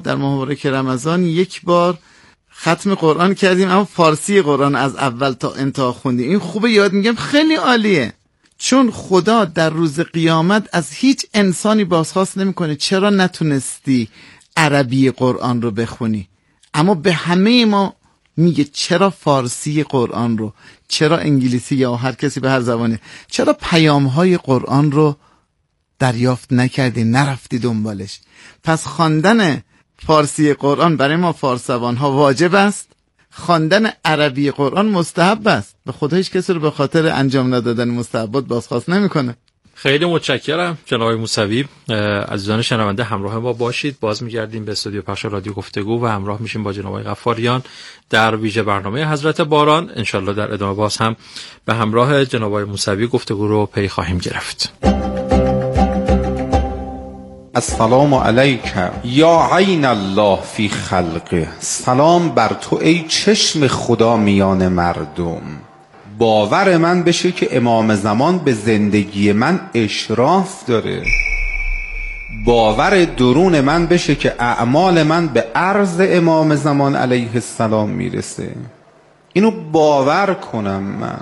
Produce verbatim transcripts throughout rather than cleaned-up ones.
در ماه مبارک رمضان یک بار ختم قرآن کردیم، اما فارسی قرآن از اول تا انتها خوندیم. این خوبه یاد میگم، خیلی عالیه، چون خدا در روز قیامت از هیچ انسانی بازخواست نمیکنه چرا نتونستی عربی قرآن رو بخونی، اما به همه ما میگه چرا فارسی قرآن رو، چرا انگلیسی یا هر کسی به هر زبانه، چرا پیامهای قرآن رو دریافت نکردی، نرفتی دنبالش. پس خواندن فارسی قرآن برای ما فارسوان ها واجب است، خواندن عربی قرآن مستحب است. به خدا هیچ کسی رو به خاطر انجام ندادن مستحبات بازخواست نمیکنه. خیلی متشکرم جناب موسوی. عزیزان شنونده همراه ما باشید، باز میگردیم به استودیو پخش رادیو گفتگو و همراه میشیم با جناب غفاریان در ویژه برنامه حضرت باران. انشالله در ادامه باز هم به همراه جناب موسوی گفتگو رو پی خواهیم گرفت. السلام علیک یا عین الله فی خلقه. سلام بر تو ای چشم خدا میان مردم. باور من بشه که امام زمان به زندگی من اشراف داره. باور درون من بشه که اعمال من به عرض امام زمان علیه السلام میرسه. اینو باور کنم من.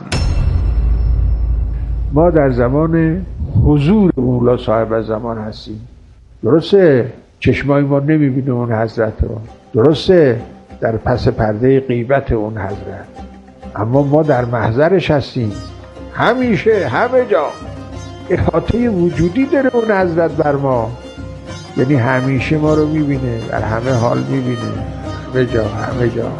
ما در زمان حضور مولا صاحب زمان هستیم. درسته چشمای ما نمیبینه اون حضرت رو، درسته در پس پرده غیبت اون حضرت، اما ما در محضرش هستیم همیشه، همه جا. احاطه وجودی داره اون حضرت بر ما، یعنی همیشه ما رو میبینه، در همه حال میبینه، همه جا همه جا.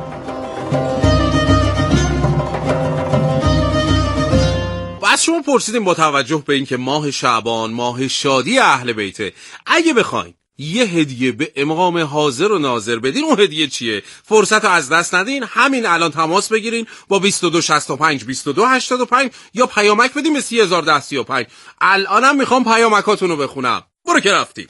از شما پرسیدیم با توجه به اینکه ماه شعبان ماه شادی اهل بیته، اگه بخواین یه هدیه به امام حاضر و ناظر بدین، اون هدیه چیه؟ فرصت رو از دست ندین، همین الان تماس بگیرین با بیست و دو شصت و پنج بیست و دو هشتاد و پنج یا پیامک بدین به سی هزار ده سی و پنج. الانم میخوام پیامکاتون رو بخونم. برو که رفتی.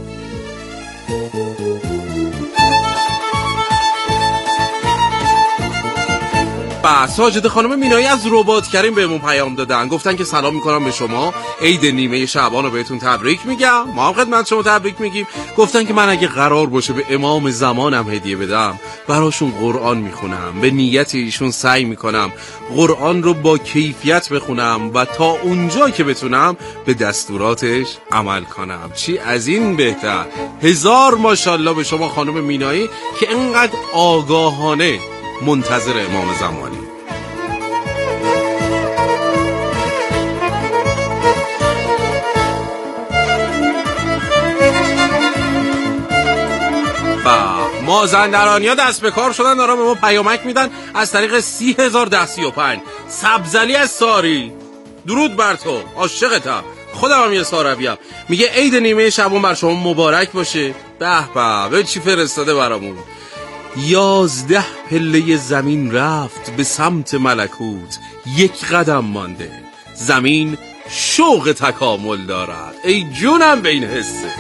با ساجد خانم مینایی از رباط کریم بهمون پیام دادن، گفتن که سلام میکنم به شما، عید نیمه شعبان رو بهتون تبریک میگم. ما هم خدمت شما تبریک میگیم. گفتن که من اگه قرار باشه به امام زمانم هدیه بدم، براشون قرآن میخونم، به نیت ایشون سعی میکنم قرآن رو با کیفیت بخونم و تا اونجا که بتونم به دستوراتش عمل کنم. چی از این بهتر. هزار ماشاءالله به شما خانم مینایی که انقدر آگاهانه منتظر امام زمانی. و مازندرانی ها دست به کار شدن، دارن به ما پیامک میدن از طریق سی هزار ده سی و پنج. سبزلی از ساری، درود بر تو، عاشقتم، خودم هم یه سارویم. میگه عید نیمه شعبان بر شما مبارک باشه. به به، به چی فرستاده برامون. یازده پله زمین رفت به سمت ملکوت، یک قدم مانده، زمین شوق تکامل دارد. ای جونم به این حسه.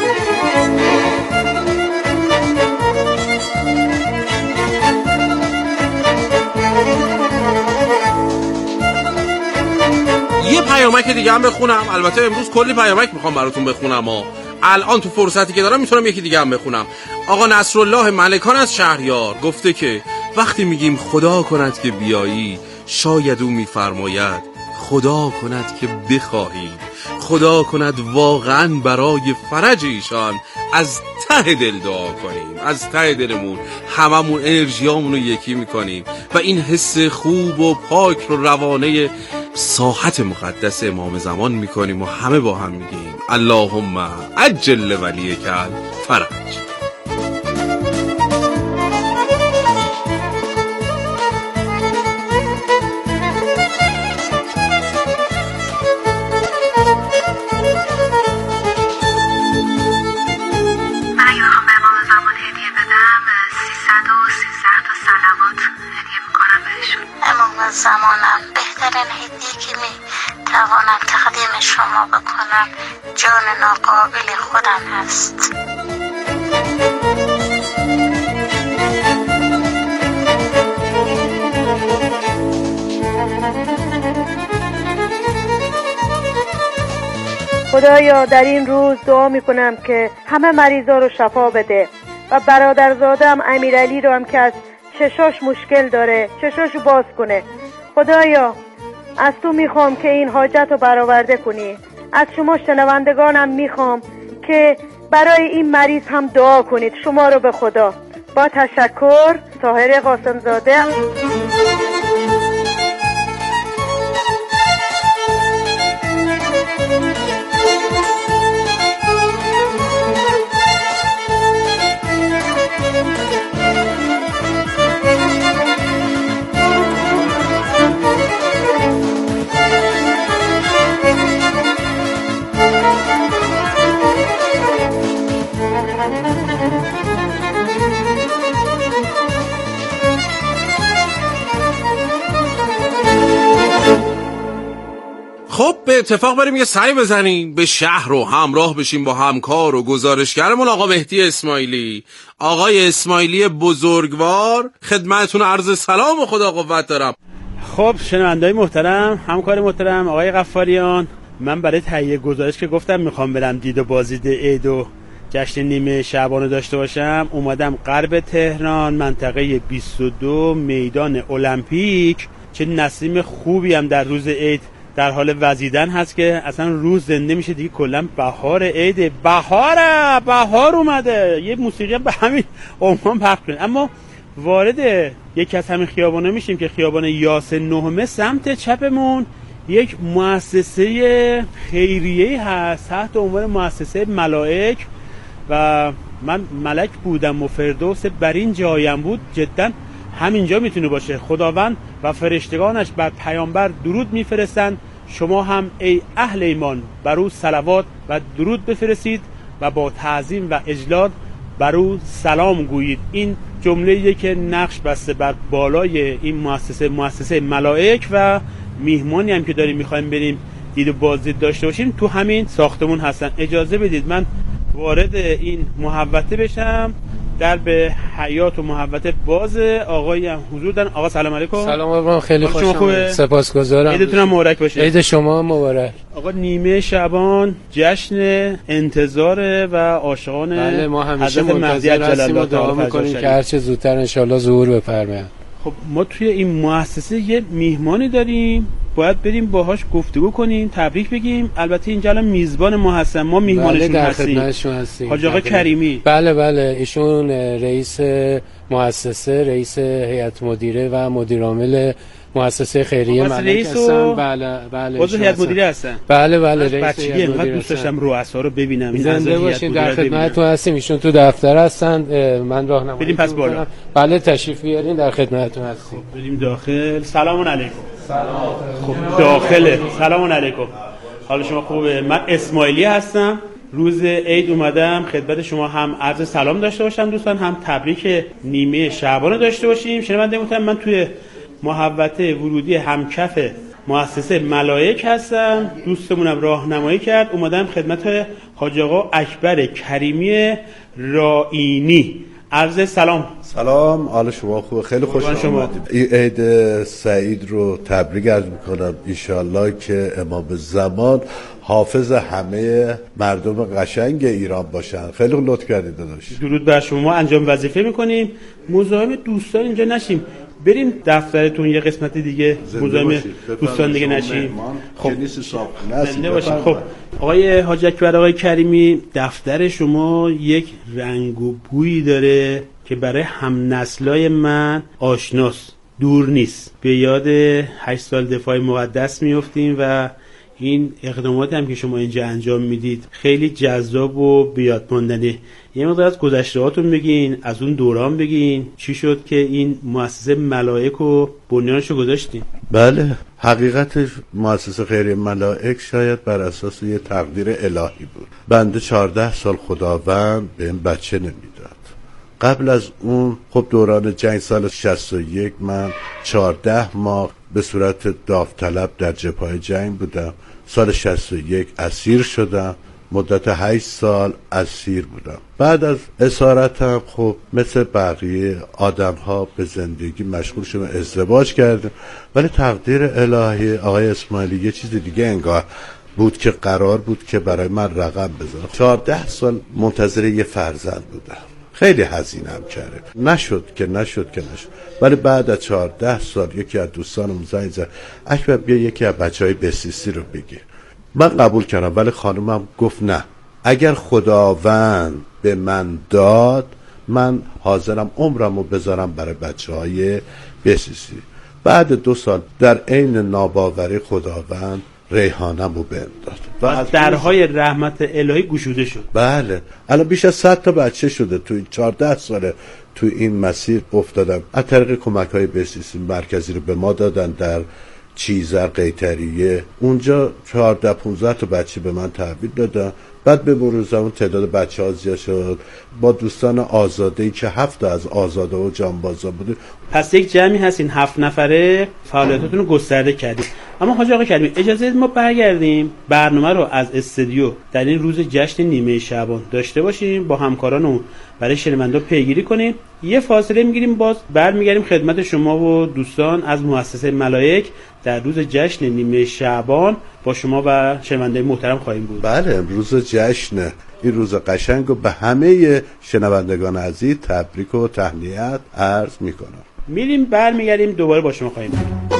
یه پیامک دیگه هم بخونم. البته امروز کلی پیامک میخوام براتون بخونم ها. الان تو فرصتی که دارم میتونم یکی دیگه هم بخونم. آقا نصرالله ملکان از شهریار گفته که وقتی میگیم خدا کند که بیایی، شاید او میفرماید خدا کند که بخواهید، خدا کند واقعا برای فرج ایشان از ته دل دعا کنیم، از ته دلمون هممون انرژیامون رو یکی میکنیم و این حس خوب و پاک رو روانه ساحت مقدس امام زمان میکنیم و همه با هم میگیم اللهم عجل ولیک الفرج. زمانم بهترین هدیه که می توانم تقدیم شما بکنم جان ناقابل خودم هست. خدایا در این روز دعا می کنم که همه مریضا رو شفا بده و برادرزادم امیرعلی رو هم که از چشاش مشکل داره چشاشو باز کنه. خدایا از تو میخوام که این حاجت رو برآورده کنی. از شما شنوندگانم میخوام که برای این مریض هم دعا کنید. شما رو به خدا. با تشکر. طاهره قاسمزاده. خب به اتفاق بریم یه سعی بزنیم به شهر رو همراه بشیم با همکار و گزارشگرمون آقا مهدی اسماعیلی. آقای اسماعیلی بزرگوار، خدمتتون عرض سلام و خدا قوت دارم. خب شنونده‌های محترم، همکار محترم آقای غفاریان، من برای تهیه گزارش که گفتم میخوام برم دید و بازدید عید و جشن نیمه شعبان رو داشته باشم، اومدم غرب تهران منطقه بیست و دو میدان المپیک. چه نسیم خوبی هم در روز عید در حال وزیدن هست که اصلا روز زنده میشه دیگه. کلا بهار عید، بهاره، بهار اومده. یه موسیقی به همین عنوان پخش کنیم. اما وارد یکی از همین خیابانا میشیم که خیابان یاس نهمه. سمت چپمون یک مؤسسه خیریه‌ای هست تحت عنوان مؤسسه ملائک و من ملک بودم و فردوس بر این جایم بود. جدا همینجا میتونه باشه. خداوند و فرشتگانش بر پیامبر درود میفرستند. شما هم ای اهل ایمان بر او صلوات و درود بفرستید و با تعظیم و اجلال بر او سلام گویید. این جمله‌ایه که نقش بسته بر بالای این مؤسسه مؤسسه ملائک و میهمانی هم که داریم میخوایم بریم دید و بازدید داشته باشیم تو همین ساختمون هستن. اجازه بدید من وارد این محوطه بشم. در به حیات و محوطه باز. آقای حضور دارن. آقا سلام علیکم. سلام آقا، خیلی خوشم. سپاسگزارم. عیدتون هم مبارک باشه. عید شما مبارک. آقا نیمه شعبان جشن انتظار و عاشقان بله، ما همیشه منتظر هستیم و دعا میکنیم که هر چه زودتر انشالله ظهور بفرمایند. خب ما توی این مؤسسه یه میهمانی داریم، باید بریم باهاش گفتگو کنیم، تبریک بگیم. البته اینجا الان میزبان ما هستن، ما میهمانشون بله هستیم. هستیم حاج آقا کریمی. بله بله، ایشون رئیس مؤسسه، رئیس هیئت مدیره و مدیر عامل مؤسسه خیریه ملک هستن. بله بله. عضو هیئت مدیره هستن. بله بله، رئیس بچگی اینقدر دوست داشتم رؤسا رو ببینم. زنده باشین، در خدمتتون هستیم. ایشون تو دفتر هستن، من راهنمایی بریم پس بالا. بله تشریف بیارین، در خدمتتون هستیم. خب بریم داخل. سلام علیکم. سلام. خب داخله. سلام علیکم. حال شما خوبه؟ من اسماعیلی هستم. روز عید اومدم خدمت شما هم عرض سلام داشته باشم دوستان، هم تبریک نیمه شعبان داشته باشیم. شنونده محترم، من توی محوطه ورودی همکف مؤسسه ملائک هستم. دوستمونم راهنمایی کرد، اومدم خدمت حاج آقا اکبر کریمی رائینی. عرض سلام. سلام، حال شما خوبه؟ خیلی خوش آمدید. این عید سعید رو تبریک عرض میکنم. انشالله که امام زمان حافظ همه مردم قشنگ ایران باشن. خیلی لطف کردید داداش. درود بر شما. انجام وظیفه میکنیم، مزاحم دوستان اینجا نشیم. بریم دفترتون یه قسمت دیگه، مزاحم دوستان دیگه نشیم. خب زنده باشیم. خب آقای حاج اکبر آقای کریمی، دفتر شما یک رنگ و بویی داره که برای هم نسلای من آشناست، دور نیست. به یاد هشت سال دفاع مقدس میافتیم و این اقدامات هم که شما اینجا انجام میدید خیلی جذاب و بیاد ماندنی. یه مقدار از گذشته‌هاتون بگین، از اون دوران بگین، چی شد که این مؤسسه ملائک رو بنیانشو گذاشتین؟ بله، حقیقتش مؤسسه خیریه ملائک شاید بر اساس یه تقدیر الهی بود. بنده چهارده سال خداوند به این بچه نمیداد. قبل از اون خب دوران جنگ سال شصت و یک من چهارده ماه به صورت داوطلب در جبهه جنگ بودم. سال شصت و یک اسیر شدم، مدت هشت سال اسیر بودم. بعد از اسارتم خب مثل بقیه آدم ها به زندگی مشغول شدم، ازدواج کردم. ولی تقدیر الهی آقای اسماعیلی یه چیز دیگه انگار بود که قرار بود که برای من رقم بزنه. چهارده سال منتظر یه فرزند بودم. خیلی هزینه‌ام کرده. نشد که نشد که نشد. ولی بعد از چهارده سال یکی از دوستانم زنگ زد اکبر بیا یکی از بچهای بسیسی رو بگیر. من قبول کردم ولی خانومم گفت نه، اگر خداوند به من داد من حاضرم عمرمو بذارم برای بچهای بسیسی. بعد دو سال در عین ناباوری خداوند ریحانه‌مو بهم داد و از درهای رحمت الهی گشوده شد. بله الان بیش از صد تا بچه شده تو چهارده ساله تو این مسیر افتادم. از طریق کمک‌های بسیسی مرکزی رو به ما دادن در چیزر قیطریه، اونجا چهارده پانزده تا بچه به من تحویل دادن. بعد به مرور زمان تعداد بچه ها زیاد شد. با دوستان آزاده‌ای که هفت از آزاده و جانبازا بود. پس یک جمعی هستین هفت نفره فعالیتاتون رو گسترده کردیم. اما حاج آقا کریمی اجازه ما برگردیم برنامه رو از استودیو در این روز جشن نیمه شعبان داشته باشیم، با همکارانمون برای شنوندا پیگیری کنیم. یه فاصله میگیریم، باز برمیگردیم خدمت شما و دوستان از مؤسسه ملائک در روز جشن نیمه شعبان با شما و شنوندگان محترم خواهیم بود. بله امروز جشن، این روز قشنگ رو به همه شنوندگان عزیز تبریک و تهنیت عرض میکنم. میریم برمیگردیم دوباره با شما خواهیم بود.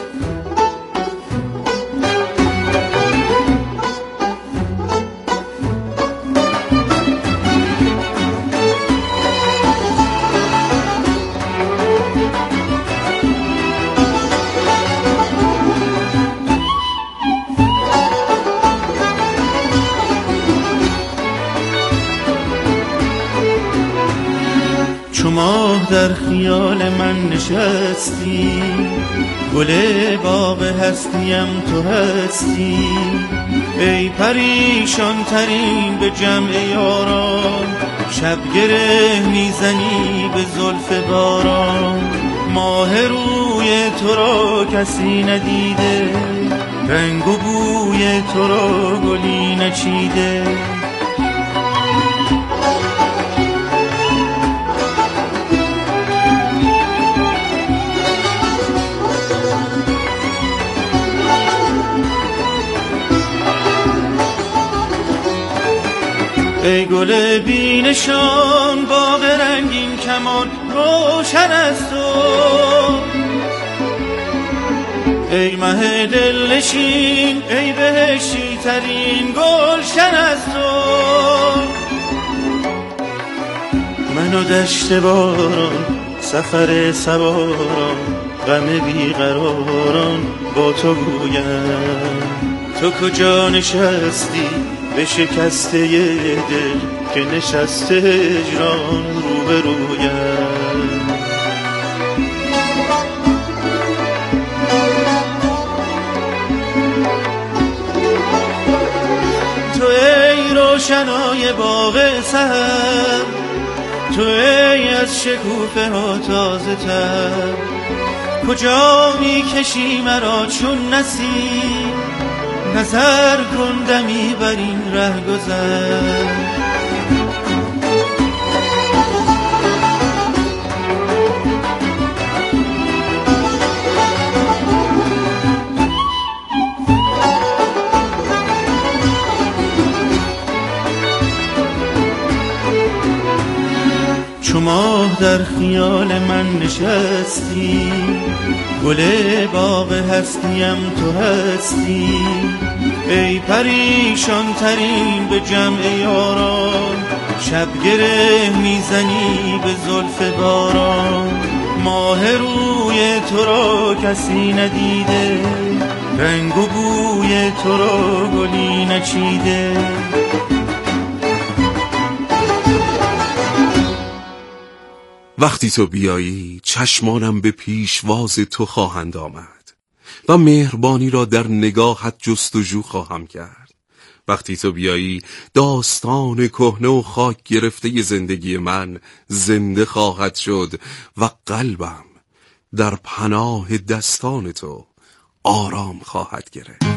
ماه در خیال من نشستی، گل باغ هستیم تو هستی، ای پریشان ترین به جمع یاران، شب گره میزنی به زلف باران، ماه روی تو را کسی ندیده، رنگ و بوی تو را گلی نچیده، ای گل بینشان باغ رنگین کمان روشن است تو، ای مه دل نشین ای بهشتی ترین گلشن است تو، من و دشت باران سفر سواران غم بیقراران با تو گویم، تو کجا نشستی به شکسته دل که نشسته هجران روبرویم، تو ای روشنای باغ سحر، تو ای از شکوفه ها تازه تر، کجا میکشی مرا چون نسیم، نظر کن دمی بر این ره گذر، چو ماه در خیال من نشستی، گل باغ هستیم تو هستی، ای پریشان ترین به جمع یاران، شب گره میزنی به زلف باران، ماه روی تو را کسی ندیده، رنگ و بوی تو را گلی نچیده، وقتی تو بیایی چشمانم به پیشواز تو خواهند آمد و مهربانی را در نگاهت جستجو خواهم کرد. وقتی تو بیایی داستان کهنه و خاک گرفته زندگی من زنده خواهد شد و قلبم در پناه دستان تو آرام خواهد گرفت.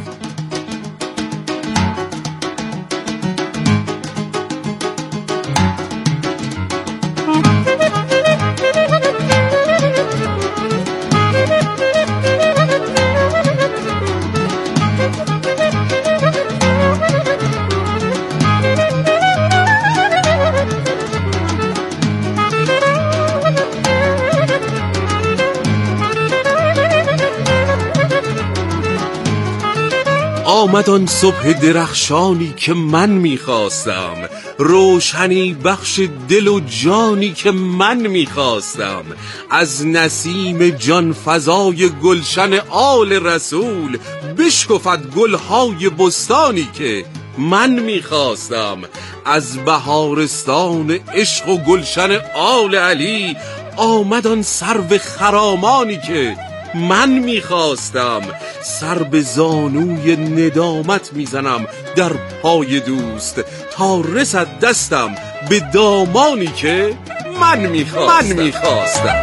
آمد آن صبح درخشانی که من میخواستم، روشنی بخش دل و جانی که من میخواستم، از نسیم جان فضای گلشن آل رسول بشکفد گلهای بستانی که من میخواستم، از بهارستان عشق و گلشن آل علی آمد آن سرو خرامانی که من میخواستم، سر به زانوی ندامت میزنم در پای دوست تا رسد دستم به دامانی که من میخواستم, من میخواستم.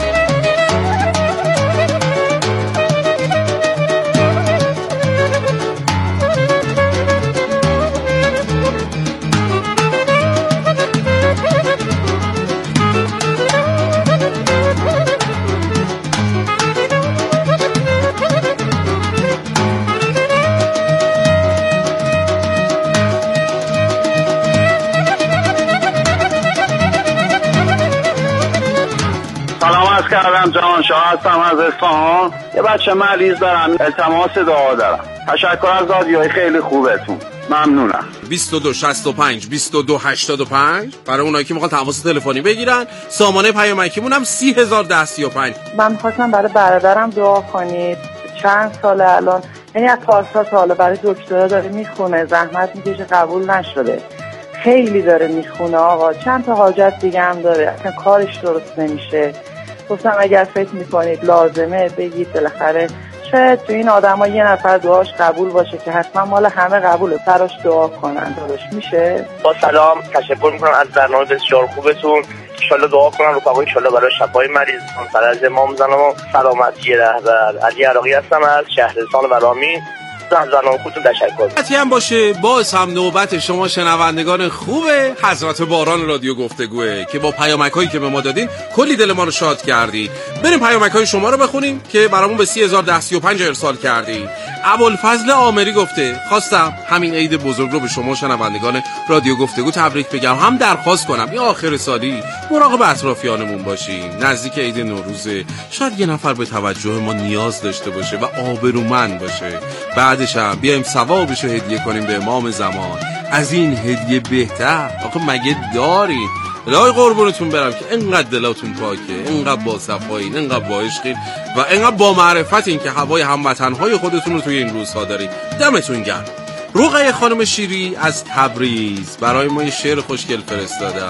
کردم جان شاه هستم از اصفهان. یه بچه مریض دارم، التماس دعا دارم. تشکر از رادیوی خیلی خوبتون، ممنونم. بیست و دو شصت و پنج بیست و دو هشتاد و پنج برای اونایی که میخوان تماس تلفنی بگیرن. سامانه پیامکیمون هم سی هزار و ده سی و پنج. من می‌خواستم برای برادرم دعا کنید. چند سال الان، یعنی از پارسال تا حالا برای دکترا داره میخونه، زحمت میکشه، قبول نشده. خیلی داره میخونه آقا. چند تا حاجت دیگه هم داره، اصلا کارش درست نمیشه. گفتم اگر فکر میکنید لازمه بگید، بالاخره شاید تو این آدم ها یه نفر دعاش قبول باشه که حتما مال همه قبوله، براش دعا کنن. داداش میشه؟ با سلام، تشکر میکنم از برنامه بسیار خوبتون. انشالله دعا کنم رو پاک، انشالله برای شفای مریض، فرج امام زنم و سلامتی رهبر. علی عراقی هستم از شهرستان ورامین. از برنامه خودتون تشکر. حتی هم باشه باز هم نوبت شما شنوندگان خوبه حضرت باران رادیو گفتگوه که با پیامک هایی که به ما دادین کلی دل ما رو شاد کردید. بریم پیامک های شما رو بخونیم که برامون به سی هزار و ده سی و پنج ارسال کردید. ابوالفضل آمری گفته خواستم همین عید بزرگ رو به شما شنوندگان رادیو گفتگو تبریک بگم، هم درخواست کنم این آخر سالی مراقب اطرافیانمون باشیم. نزدیک عید نوروزه، شاید یه نفر به توجه ما نیاز داشته باشه و آبرومند باشه. بعدش هم بیایم ثوابشو هدیه کنیم به امام زمان. از این هدیه بهتر آخه مگه داریم؟ الهی قربونتون برم که انقدر دلاتون پاکه، انقدر با صفایین، انقدر با عشقین و انقدر با معرفتین که هوای هموطنهای خودتون رو توی این روزها دارید. دمتون گرم. رقیه خانم شیری از تبریز برای ما یه شعر خوشگل فرستادن.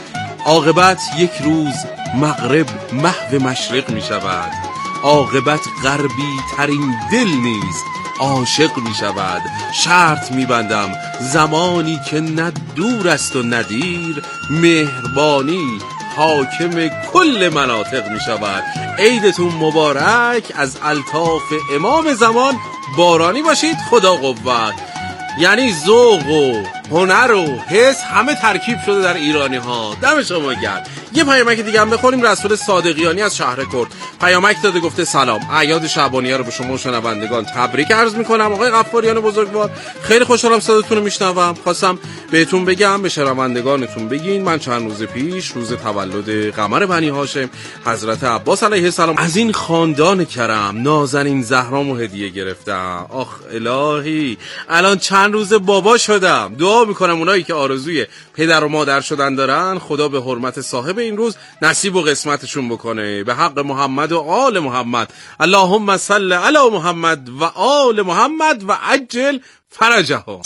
عاقبت یک روز مغرب محو مشرق می شود، عاقبت غربی ترین دل نیست عاشق می شود. شرط می بندم زمانی که نه دور است و ندیر، مهربانی حاکم کل مناطق می شود. عیدتون مبارک. از الطاف امام زمان بارانی باشید. خدا قوت. یعنی ذوق و هنر و حس همه ترکیب شده در ایرانی ها. دم شما گرم. یه پیامک دیگه هم بخونیم. رسول صادقیانی از شهر کرد پیامک داده، گفته سلام، اعیاد شعبانیه رو به شما شنوندگان تبریک عرض میکنم. آقای غفاریان بزرگوار، خیلی خوشحالم صداتون رو میشنوم. خواستم بهتون بگم، به شنوندگانتون بگین من چند روز پیش روز تولد قمر بنی هاشم حضرت عباس علیه السلام از این خاندان کرم نازنین زهرامو هدیه گرفتم. آخ الهی، الان چند روز بابا شدم. دعا میکنم اونایی که آرزوی پدر و مادر شدن دارن، خدا به حرمت صاحب این روز نصیب و قسمتشون بکنه. به حق محمد و آل محمد، اللهم صل علی محمد و آل محمد و عجل فرجهم.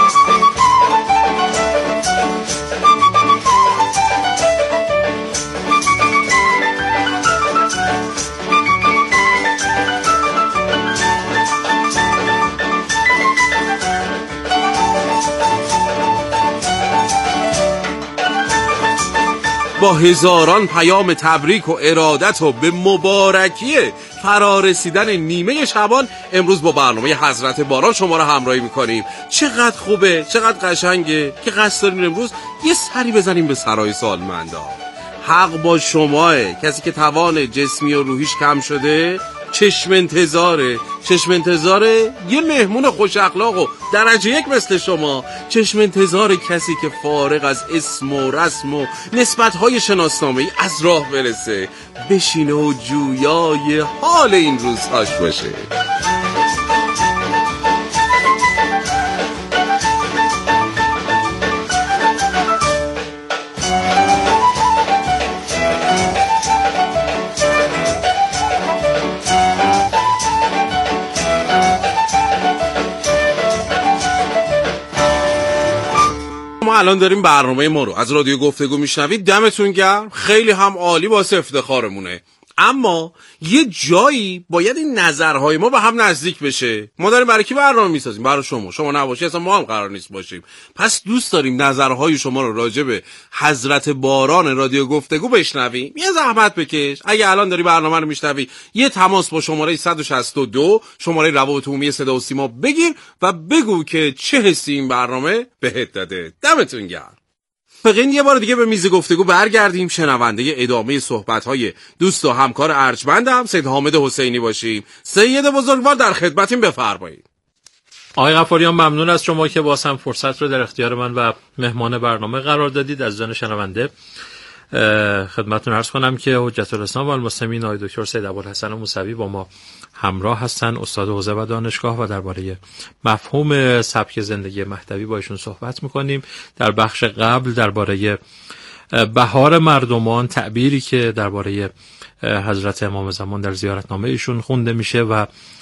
با هزاران پیام تبریک و ارادت و به مبارکی فرارسیدن نیمه شعبان امروز با برنامه حضرت باران شما را همراهی میکنیم. چقدر خوبه، چقدر قشنگه که قصد داریم امروز یه سری بزنیم به سرای سالمندا. حق با شماه. کسی که توان جسمی و روحیش کم شده چشم انتظاره، چشم انتظاره یه مهمون خوش اخلاق و درجه یک مثل شما. چشم انتظار کسی که فارغ از اسم و رسم و نسبت‌های شناسنامه‌ای از راه برسه، بشینه و جویای حال این روزهاش باشه. شما الان داریم برنامه ما رو از رادیو گفتگو میشنوید، دمتون گرم، خیلی هم عالی، واسه افتخارمونه. اما یه جایی باید این نظرهای ما به هم نزدیک بشه. ما داریم برای کی برنامه میسازیم؟ برای شما. شما نباشی اصلا ما هم قرار نیست باشیم. پس دوست داریم نظرهای شما رو راجع به حضرت باران رادیو گفتگو بشنویم. یه زحمت بکش، اگه الان داری برنامه رو میشنوی یه تماس با شماره صد و شصت و دو شماره روابط عمومی صدا و سیما بگیر و بگو که چه حسی این برنامه بهت داده. دمتون گرم. فقط یه بار دیگه به میز گفتگو برگردیم، شنونده ادامه صحبت‌های دوست و همکار ارجمندم سید حامد حسینی باشیم. سید بزرگوار در خدمتیم، بفرمایید. آقای غفاریان ممنون از شما که باز هم فرصت رو در اختیار من و مهمان برنامه قرار دادید. از جان شنونده خدمتتون عرض کنم که حجت الاسلام و المسلمین آقای دکتر سید ابوالحسن موسوی با ما همراه هستن، استاد حوزه و دانشگاه، و درباره مفهوم سبک زندگی مهدوی با ایشون صحبت می‌کنیم. در بخش قبل درباره بهار مردمان، تعبیری که درباره حضرت امام زمان در زیارتنامه ایشون خونده میشه، و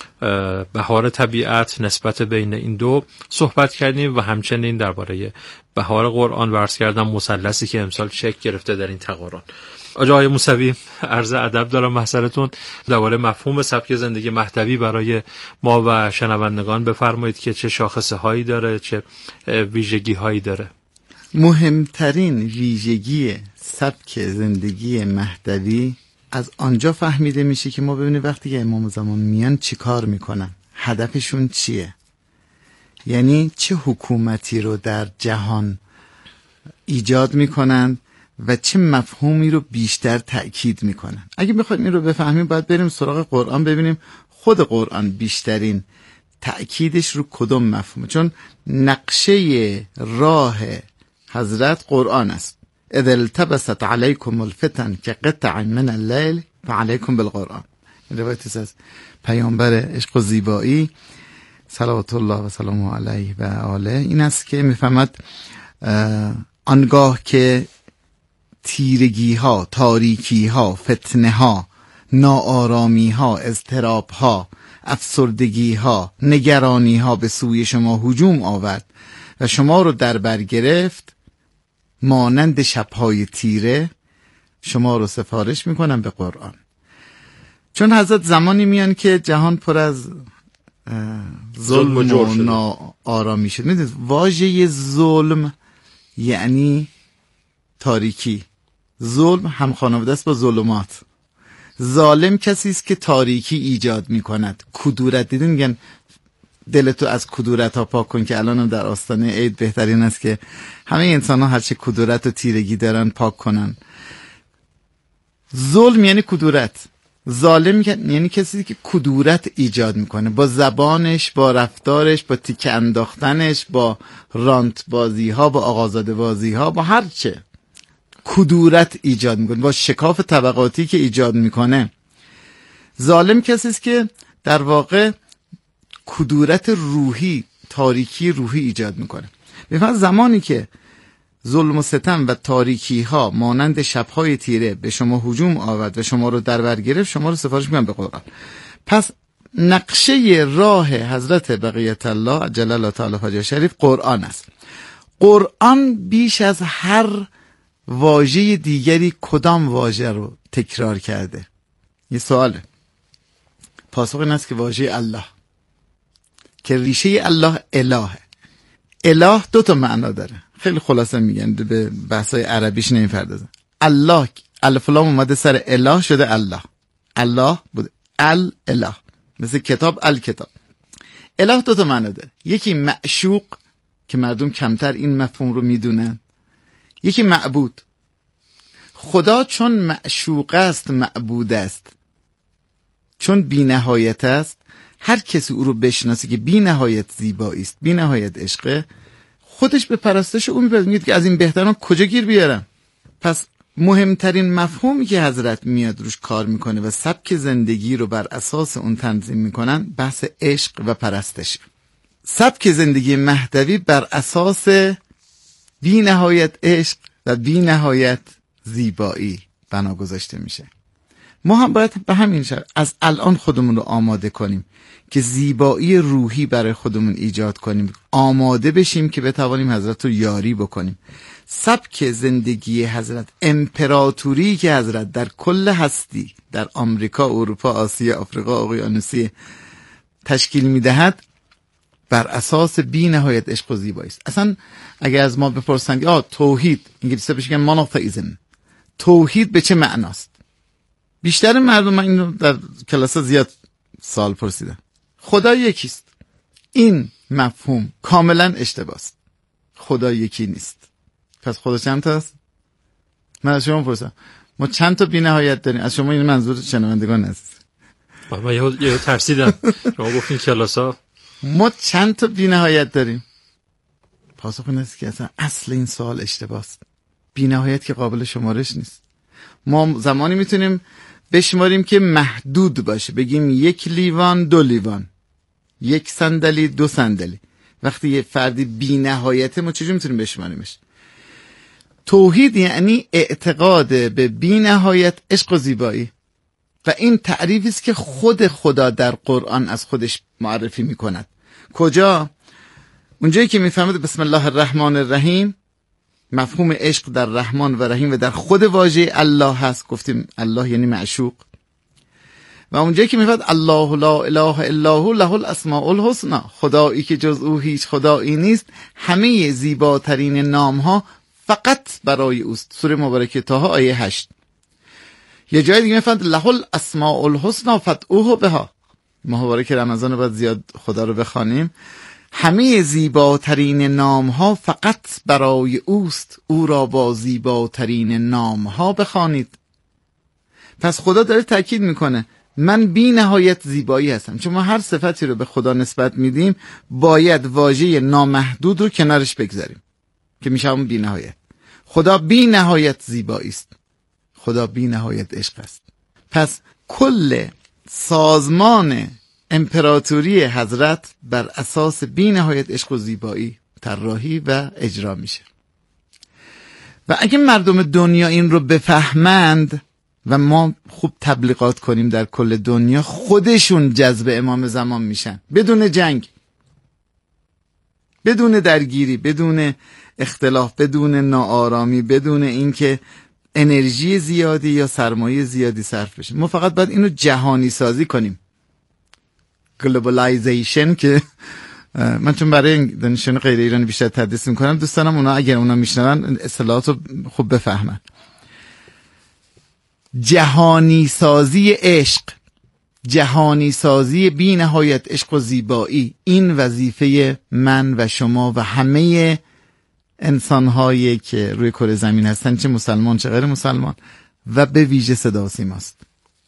بهار طبیعت، نسبت بین این دو صحبت کردیم، و همچنین درباره بهار قرآن و عرض کردم مثلثی که امسال شکل گرفته در این تقارن. آقای موسوی، عرض ادب دارم محضرتون، درباره مفهوم سبک زندگی مهدوی برای ما و شنوندگان بفرمایید که چه شاخصه هایی داره، چه ویژگی هایی داره. مهمترین ویژگی سبک زندگی مهدوی از آنجا فهمیده میشه که ما ببینیم وقتی که امام زمان میان چی کار میکنن، هدفشون چیه، یعنی چه حکومتی رو در جهان ایجاد میکنن و چه مفهومی رو بیشتر تأکید میکنن. اگه بخوایم این رو بفهمیم باید بریم سراغ قرآن، ببینیم خود قرآن بیشترین تأکیدش رو کدوم مفهومه، چون نقشه راه حضرت قرآن است. اذا التبست علیکم الفتن که قطع من اللیل فعلیکم بالقرآن. روایت از پیامبر عشق و زیبایی صلوات الله و سلام علیه و آله این است که میفهمد آنگاه که تیرگی ها، تاریکی ها، فتنه ها، ناآرامی ها، اضطراب ها، افسردگی ها، نگرانی ها به سوی شما هجوم آورد و شما رو در بر گرفت، مانند شبهای تیره شما رو سفارش میکنم به قرآن. چون حضرت زمانی میان که جهان پر از ظلم و ناآرامی شد. میدونید واژه ظلم یعنی تاریکی، ظلم هم خانواده است با ظلمات. ظالم کسی است که تاریکی ایجاد میکند، کدورت. دیدین میگن دلتو از کدورت ها پاک کن، که الان هم در آستانه عید بهترین است که همه انسان ها هرچه کدورت و تیرگی دارن پاک کنن. ظلم یعنی کدورت، ظالم یعنی کسی که کدورت ایجاد میکنه با زبانش، با رفتارش، با تیکه انداختنش، با رانت بازی ها، با آقازاده بازی ها، با هر چه کدورت ایجاد میکنه، با شکاف طبقاتی که ایجاد میکنه. ظالم کسی است که در واقع کدورت روحی، تاریکی روحی ایجاد میکنه. بفرمایید زمانی که ظلم و ستم و تاریکی ها مانند شبهای تیره به شما هجوم آورد و شما رو در بر گرفت، شما رو سفارش میکنم به قرآن. پس نقشه راه حضرت بقیت الله عجل الله تعالی فرجه شریف قرآن است. قرآن بیش از هر واژه دیگری کدام واژه رو تکرار کرده؟ یه سواله. پاسخ این است که واژه الله، که ریشه الله الهه. اله دو تا معنا داره، خیلی خلاصه میگن، به بحثای عربیش نمیپردازن. الله الف لام اومده سر اله شده الله، الله بود ال اله، مثل کتاب الکتاب. اله دو تا معنا داره، یکی معشوق که مردم کمتر این مفهوم رو میدونن، یکی معبود. خدا چون معشوق است معبود است، چون بی نهایت است، هر کسی او رو بشناسه که بی نهایت زیبایی است، بی نهایت عشقه، خودش به پرستش او میپرد، میگه که از این بهتران کجا گیر بیارم. پس مهمترین مفهومی که حضرت میاد روش کار میکنه و سبک زندگی رو بر اساس اون تنظیم میکنن بحث عشق و پرستش. سبک زندگی مهدوی بر اساس بی نهایت عشق و بی نهایت زیبایی بنا گذاشته میشه. ما هم باید به همین شکل از الان خودمون رو آماده کنیم که زیبایی روحی برای خودمون ایجاد کنیم، آماده بشیم که بتوانیم حضرت رو یاری بکنیم. سبک زندگی حضرت، امپراتوری که حضرت در کل هستی، در آمریکا، اروپا، آسیا، آفریقا، اقیانوسیه تشکیل میدهد، بر اساس بی نهایت عشق و زیبایی است. اصلا اگر از ما بپرسند آ توحید، انگلیسی بهش میگن مونوتئیسم، توحید به چه معناست؟ بیشتر مردم، من اینو در کلاس زیاد سال پرسیدم، خدا یکیست. این مفهوم کاملا اشتباه است. خدا یکی نیست. پس خدا چند تاست؟ من از شما پرسیدم ما چند تا بی‌نهایت داریم؟ از شما این منظور شنوندگان است. من یه یه ترسیدم. شما گفتین کلاسا ما چند تا بی‌نهایت داریم؟ پاسخ این است که اصلا اصل این سوال اشتباه است. بی‌نهایت که قابل شمارش نیست. ما زمانی میتونیم بشماریم که محدود باشه، بگیم یک لیوان، دو لیوان، یک صندلی، دو صندلی. وقتی یه فردی بی نهایته ما چجوری میتونیم بشماریمش؟ توحید یعنی اعتقاد به بی نهایت عشق و زیبایی، و این تعریفی است که خود خدا در قرآن از خودش معرفی میکند. کجا؟ اونجایی که میفهمید بسم الله الرحمن الرحیم، مفهوم عشق در رحمان و رحیم و در خود واژه الله هست. گفتیم الله یعنی معشوق. و اونجایی که میفهمید الله لا اله الا هو له الاسماء الحسنی، خدایی که جز او هیچ خدایی نیست، همه زیباترین نام ها فقط برای اوست. سوره مبارکه طه آیه هشت. یه جای دیگه میفهمید له الاسماء الحسنی فادعوه بها. مبارک رمضان بعد زیاد خدا رو بخوانیم. همه زیباترین نام ها فقط برای اوست، او را با زیباترین نام ها بخوانید. پس خدا داره تاکید میکنه من بی نهایت زیبایی هستم. چون ما هر صفتی رو به خدا نسبت میدیم باید واژه نامحدود رو کنارش بگذاریم که میشه اون بی نهایت. خدا بی نهایت زیبایی است، خدا بی نهایت عشق است. پس کل سازمان امپراتوری حضرت بر اساس بی نهایت عشق و زیبایی طراحی و اجرا میشه. و اگه مردم دنیا این رو بفهمند و ما خوب تبلیغات کنیم در کل دنیا، خودشون جذب امام زمان میشن، بدون جنگ، بدون درگیری، بدون اختلاف، بدون ناآرامی، بدون اینکه انرژی زیادی یا سرمایه زیادی صرف بشه. ما فقط باید اینو جهانی سازی کنیم. گلوبالایزیشن که من چون برای دانشجویان غیر ایرانی بیشتر تدریس میکنم، دوست دارم اونا اگر اونا میشنون اصطلاحات رو خوب بفهمن. جهانی سازی عشق، جهانی سازی بی نهایت عشق و زیبایی، این وظیفه من و شما و همه انسانهایی که روی کره زمین هستن، چه مسلمان چه غیر مسلمان، و به ویژه صدا و سیماست.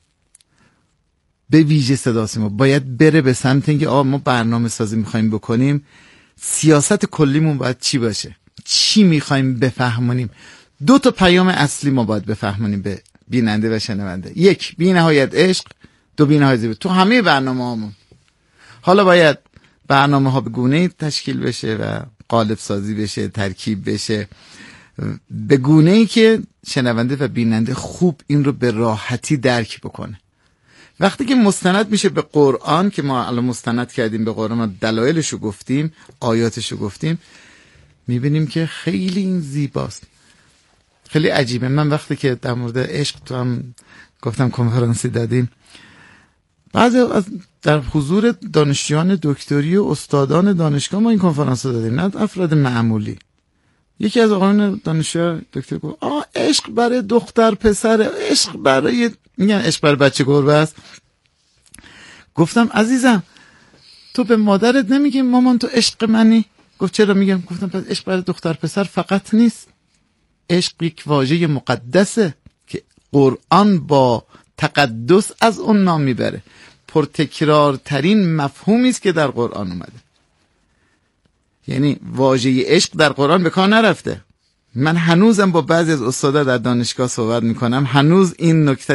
به ویژه صدا و سیما باید بره به سمت اینکه آقا ما برنامه سازی میخوایم بکنیم، سیاست کلیمون باید چی باشه، چی میخوایم بفهمونیم. دو تا پیام اصلی ما باید بفهمونیم به بیننده و شنونده. یک، بی نهایت عشق. دو، بی نهایت زیبایی. تو همه برنامه هامون حالا باید برنامه ها به گونه‌ای تشکیل بشه و قالب سازی بشه، ترکیب بشه به گونه‌ای که شنونده و بیننده خوب این رو به راحتی درک بکنه. وقتی که مستند میشه به قرآن، که ما الان مستند کردیم به قرآن، ما دلایلشو گفتیم، آیاتشو گفتیم، میبینیم که خیلی این زیباست، خیلی عجیبه. من وقتی که در مورد عشق تو هم گفتم کنفرانسی دادیم، بعضی از در حضور دانشجویان دکتری و استادان دانشگاه ما این کنفرانس رو دادیم، نه افراد معمولی. یکی از آقایان دانشجو دکتر گفت آه عشق برای دختر پسر، عشق برای، میگن عشق برای بچه گربه است. گفتم عزیزم تو به مادرت نمیگی مامان تو عشق منی؟ گفت چرا میگم؟ گفتم پس عشق برای دختر پسر فقط نیست، عشق یک واژه مقدسه که قرآن با تقدس از اون نام میبره. پرتکرارترین مفهومی است که در قرآن اومده. یعنی واژه عشق در قرآن به کار نرفته. من هنوزم با بعضی از استادا در دانشگاه صحبت میکنم، هنوز این نکته